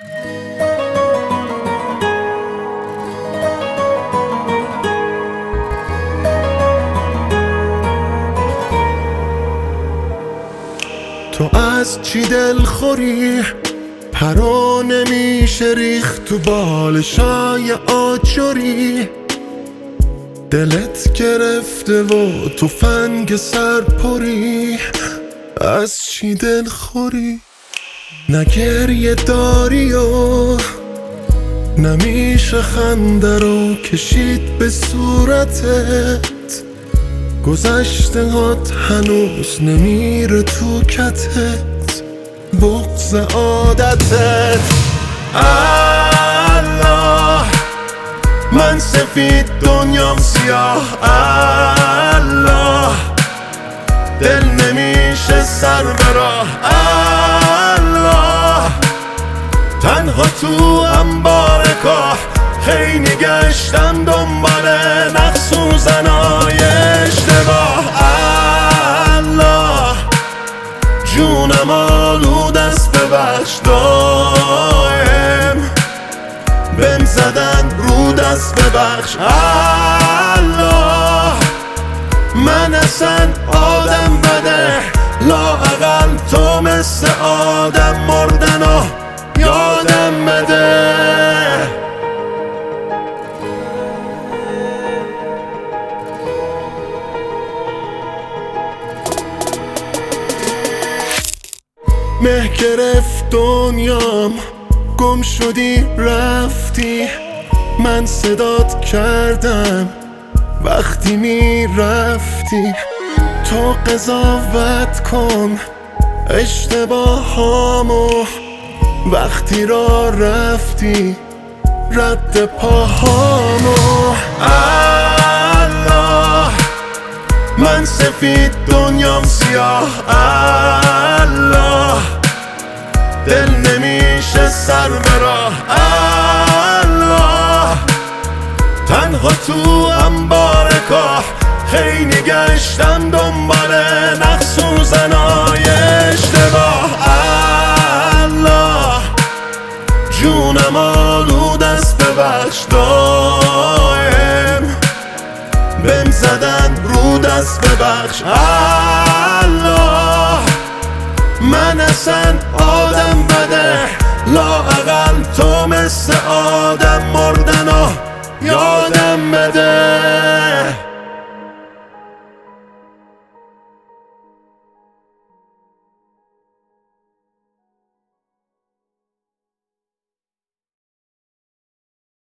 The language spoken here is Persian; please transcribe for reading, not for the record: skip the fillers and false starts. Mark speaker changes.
Speaker 1: تو از چی دلخوری؟ پرا نمیشه ریخت تو بالشای آجری، دلت گرفته و تو فنگ سرپری. از چی دلخوری؟ نه گریه داری و نمیشه خنده رو کشید به صورتت، گذشته هات هنوز نمیره تو کتت، بغض عادتت. الله من سفید دنیام سیاه، الله دل نمیشه سر براه، الله تنها تو انبار کاه، خیلی گشتم دنبال نقص و زنای اشتباه. الله جونم آلود است ببخش، دایم بهم زدن رو دست ببخش. الله من اصلا آدم بده، لااقل تو مثل آدم مردن و یادم بده. مه گرفت دنیام، گم شدی رفتی، من صدات کردم وقتی میرفتی. تو قضاوت کن اشتباهامو، وقتی را رفتی رد پاهامو. الله من سفید دنیام سیاه، الله دل نمیشه سر براه، الله تنها تو انبار کاه، خیلی گشتم دنبال نقص و زنای اشتباه. الله جونم آلود است ببخش، دایم بهم زدن رو دست ببخش. الله من اصلا آدم بده، لااقل تو مثل آدم مردن و یادم بده.